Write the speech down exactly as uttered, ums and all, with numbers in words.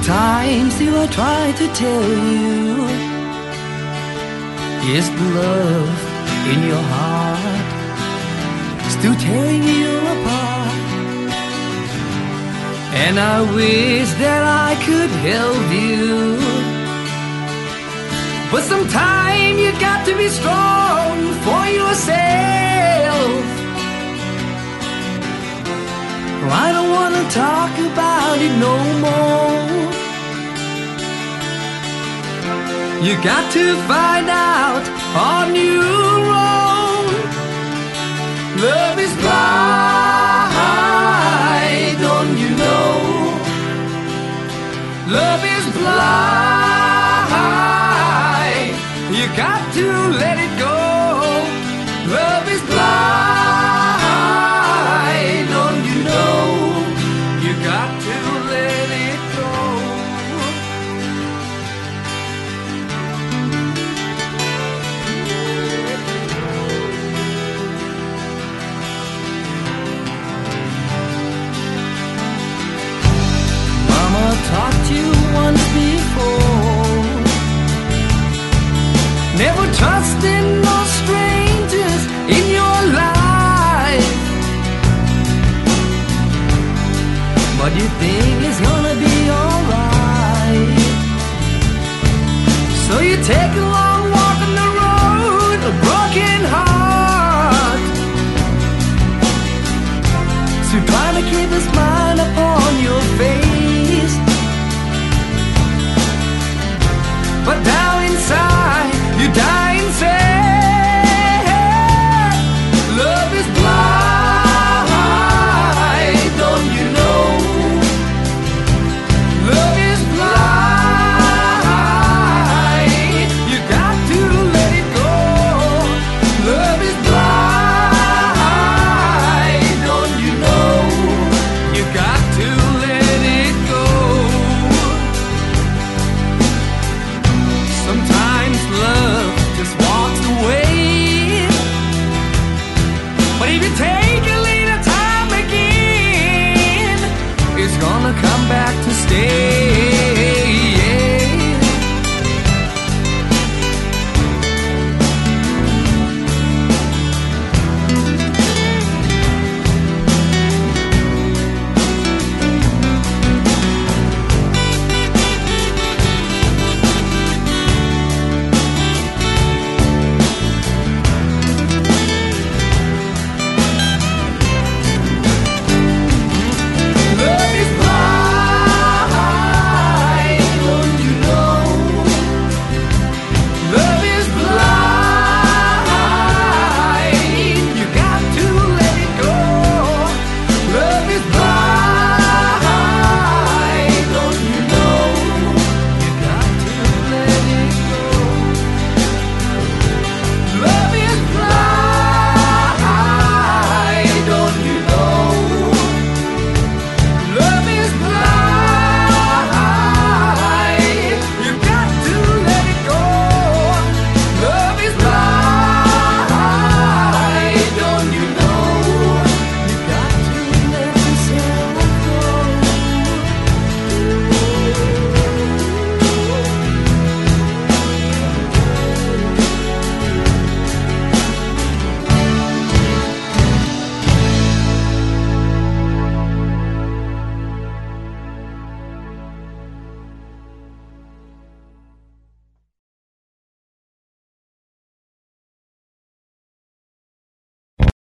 times do I try to tell you, is the love in your heart still tearing you apart? And I wish that I could help you, but sometimes you got to be strong for yourself. I don't wanna talk about it no more. You got to find out on your own. Love is blind, don't you know? Love is blind. You got to let it go. Love is blind, don't you know? You got to let it go. Mama taught you once before, never trust in no strangers in your life. But you think it's gonna be alright, so you take a long walk on the road, a broken heart. So try to keep a smile upon your face, but down inside you die insane. Love is blind, don't you know? Love is blind. You got to let it go. Love is blind, don't you know? You got to let it go. Sometimes love just walks away, but if you take a little time again, it's gonna come back to stay.